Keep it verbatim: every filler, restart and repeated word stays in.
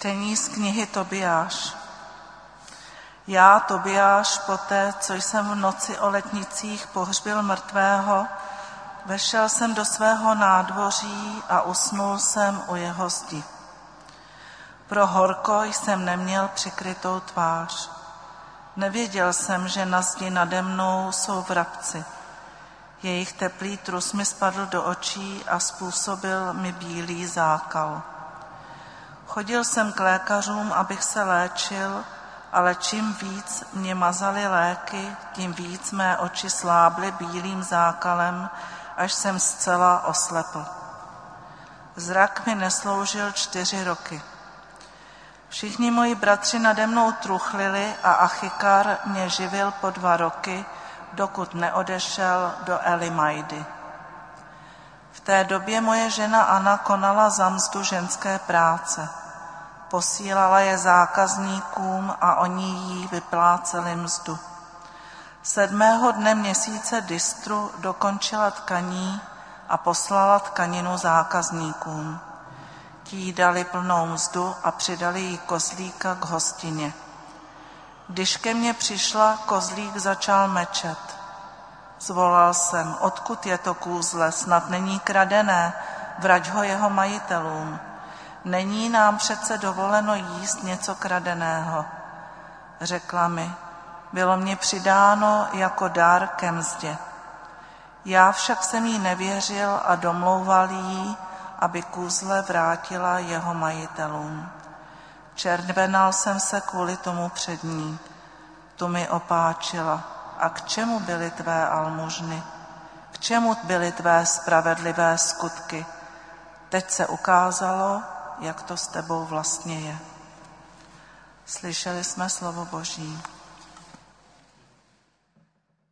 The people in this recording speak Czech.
Čtení z knihy Tobiáš. Já, Tobiáš, poté, co jsem v noci o letnicích pohřbil mrtvého, vešel jsem do svého nádvoří a usnul jsem u jeho zdi. Pro horko jsem neměl přikrytou tvář. Nevěděl jsem, že na zdi nade mnou jsou vrabci. Jejich teplý trus mi spadl do očí a způsobil mi bílý zákal. Chodil jsem k lékařům, abych se léčil, ale čím víc mě mazali léky, tím víc mé oči slábly bílým zákalem, až jsem zcela oslepl. Zrak mi nesloužil čtyři roky. Všichni moji bratři nade mnou truchlili a Achikar mě živil po dva roky, dokud neodešel do Elimajdy. V té době moje žena Anna konala za mzdu ženské práce. Posílala je zákazníkům a oni jí vypláceli mzdu. Sedmého dne měsíce Distru dokončila tkaní a poslala tkaninu zákazníkům. Ti jí dali plnou mzdu a přidali jí kozlíka k hostině. Když ke mně přišla, kozlík začal mečet. Zvolal jsem, odkud je to kůzle, snad není kradené, vrať ho jeho majitelům. Není nám přece dovoleno jíst něco kradeného. Řekla mi, bylo mně přidáno jako dár ke mzdě. Já však jsem jí nevěřil a domlouval jí, aby kůzle vrátila jeho majitelům. Červenal jsem se kvůli tomu před ní. Tu mi opáčila. A k čemu byly tvé almužny? K čemu byly tvé spravedlivé skutky? Teď se ukázalo, jak to s tebou vlastně je. Slyšeli jsme slovo Boží.